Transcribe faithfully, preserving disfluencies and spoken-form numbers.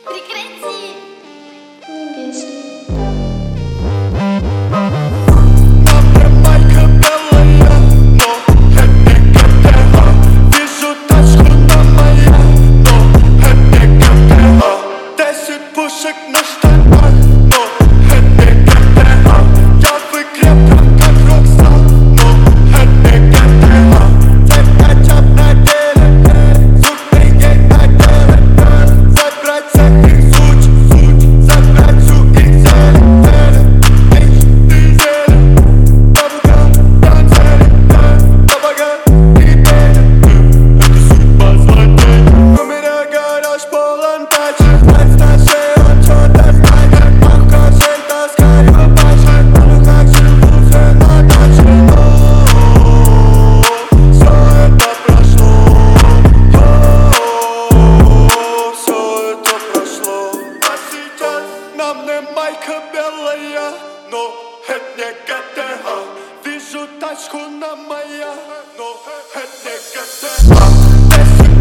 Прекрати! Не бесит. Пушек на штанах, но это не ГТА. Я в игре прям как Рокстар, но это не ГТА. Цепь качап на деле, суд приедь на деле. Забрать всех их суть, суть, забрать всю их зелень, зелень. Эйч, ты зелень, бабуга, танцели, бабага, и пели. Это судьба злодея. У меня гараж полон тачек. Майка белая, но это не ГТА. Вижу тачку на моя, но это не ГТА.